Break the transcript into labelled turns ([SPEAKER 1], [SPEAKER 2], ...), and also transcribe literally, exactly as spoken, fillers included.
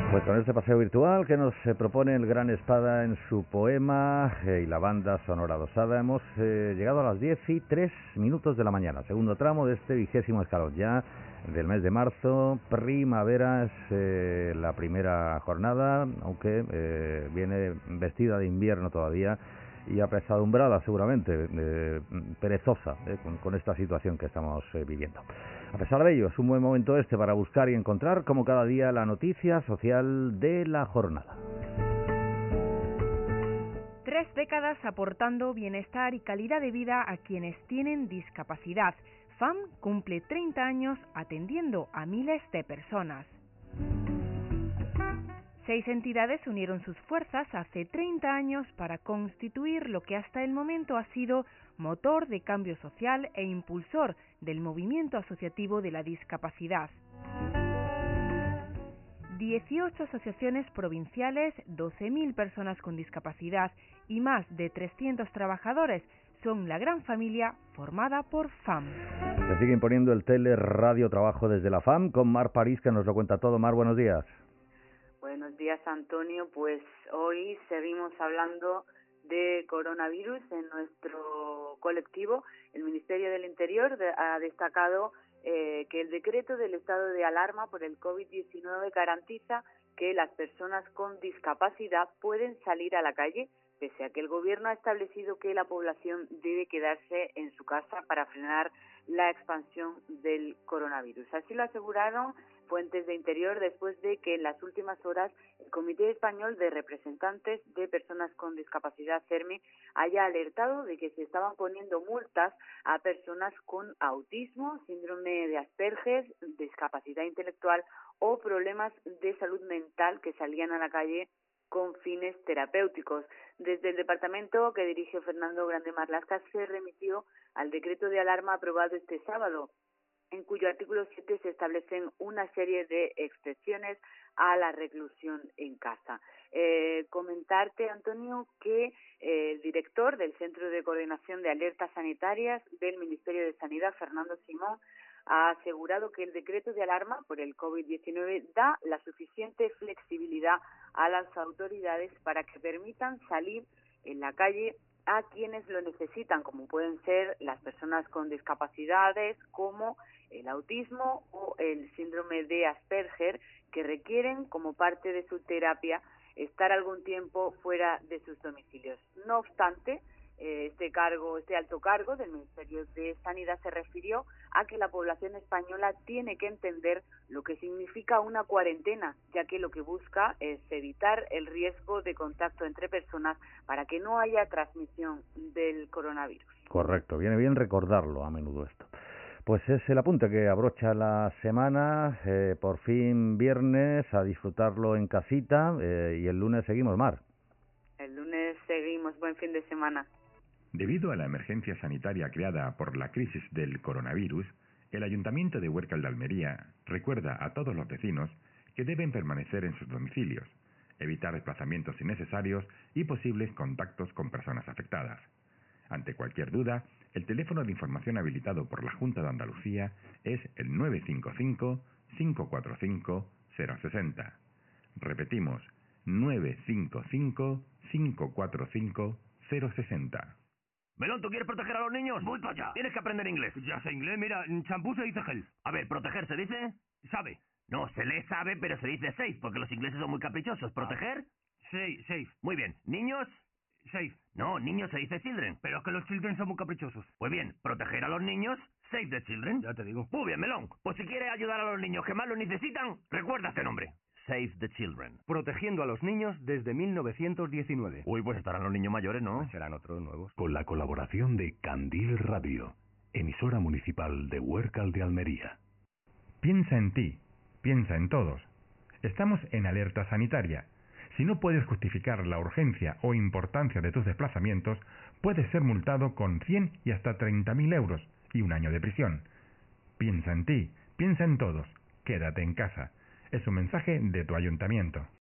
[SPEAKER 1] Pues con este paseo virtual que nos eh, propone el Gran Espada en su poema eh, y la banda sonora dosada, hemos eh, llegado a las diez y tres minutos de la mañana, segundo tramo de este vigésimo escalón ya del mes de marzo. Primavera es eh, la primera jornada, aunque eh, viene vestida de invierno todavía y apesadumbrada seguramente, eh, perezosa eh, con, con esta situación que estamos eh, viviendo. A pesar de ello, es un buen momento este para buscar y encontrar, como cada día, la noticia social de la jornada.
[SPEAKER 2] Tres décadas aportando bienestar y calidad de vida a quienes tienen discapacidad. FAM cumple treinta años atendiendo a miles de personas. Seis entidades unieron sus fuerzas hace treinta años para constituir lo que hasta el momento ha sido motor de cambio social e impulsor del movimiento asociativo de la discapacidad. dieciocho asociaciones provinciales, doce mil personas con discapacidad y más de trescientos trabajadores son la gran familia formada por FAM.
[SPEAKER 1] Se sigue imponiendo el teleradiotrabajo desde la FAM con Mar París, que nos lo cuenta todo. Mar, buenos días.
[SPEAKER 3] Buenos días, Antonio. Pues hoy seguimos hablando de coronavirus en nuestro colectivo. El Ministerio del Interior ha destacado eh, que el decreto del estado de alarma por el COVID diecinueve garantiza que las personas con discapacidad pueden salir a la calle, pese a que el Gobierno ha establecido que la población debe quedarse en su casa para frenar la expansión del coronavirus. Así lo aseguraron fuentes de Interior después de que en las últimas horas el Comité Español de Representantes de Personas con Discapacidad, CERME, haya alertado de que se estaban poniendo multas a personas con autismo, síndrome de Asperger, discapacidad intelectual o problemas de salud mental que salían a la calle con fines terapéuticos. Desde el departamento que dirige Fernando Grande Marlaska se remitió al decreto de alarma aprobado este sábado, en cuyo artículo siete se establecen una serie de excepciones a la reclusión en casa. Eh, comentarte, Antonio, que eh, el director del Centro de Coordinación de Alertas Sanitarias del Ministerio de Sanidad, Fernando Simón, ha asegurado que el decreto de alarma por el COVID diecinueve da la suficiente flexibilidad a las autoridades para que permitan salir en la calle a quienes lo necesitan, como pueden ser las personas con discapacidades, como el autismo o el síndrome de Asperger, que requieren, como parte de su terapia, estar algún tiempo fuera de sus domicilios. No obstante, este cargo, este alto cargo del Ministerio de Sanidad se refirió a que la población española tiene que entender lo que significa una cuarentena, ya que lo que busca es evitar el riesgo de contacto entre personas para que no haya transmisión del coronavirus.
[SPEAKER 1] Correcto, viene bien recordarlo a menudo esto. Pues es el apunte que abrocha la semana, eh, por fin viernes, a disfrutarlo en casita, eh, y el lunes seguimos, Mar.
[SPEAKER 3] El lunes seguimos, buen fin de semana.
[SPEAKER 4] Debido a la emergencia sanitaria creada por la crisis del coronavirus, el Ayuntamiento de Huércal de Almería recuerda a todos los vecinos que deben permanecer en sus domicilios, evitar desplazamientos innecesarios y posibles contactos con personas afectadas. Ante cualquier duda, el teléfono de información habilitado por la Junta de Andalucía es el nueve cinco cinco, cinco cuatro cinco, cero seis cero. Repetimos, nueve cinco cinco, cinco cuatro cinco, cero seis cero.
[SPEAKER 5] Melón, ¿tú quieres proteger a los niños? Voy para allá. Tienes que aprender inglés. Ya sé inglés, mira, en champú se dice gel. A ver, ¿proteger se dice? Sabe. No, se le sabe, pero se dice safe, porque los ingleses son muy caprichosos. ¿Proteger? Safe, safe. Muy bien. ¿Niños? Safe. No, niños se dice children. Pero es que los children son muy caprichosos. Pues bien, ¿proteger a los niños? Save the children. Ya te digo. Muy bien, Melón. Pues si quieres ayudar a los niños que más lo necesitan, recuerda este nombre. Save the Children.
[SPEAKER 6] Protegiendo a los niños desde mil novecientos diecinueve.
[SPEAKER 5] Uy, pues estarán los niños mayores, ¿no?
[SPEAKER 6] Pues serán otros nuevos.
[SPEAKER 7] Con la colaboración de Candil Radio, emisora municipal de Huércal de Almería.
[SPEAKER 8] Piensa en ti, piensa en todos. Estamos en alerta sanitaria. Si no puedes justificar la urgencia o importancia de tus desplazamientos, puedes ser multado con cien y hasta treinta mil euros y un año de prisión. Piensa en ti, piensa en todos. Quédate en casa. Es un mensaje de tu ayuntamiento.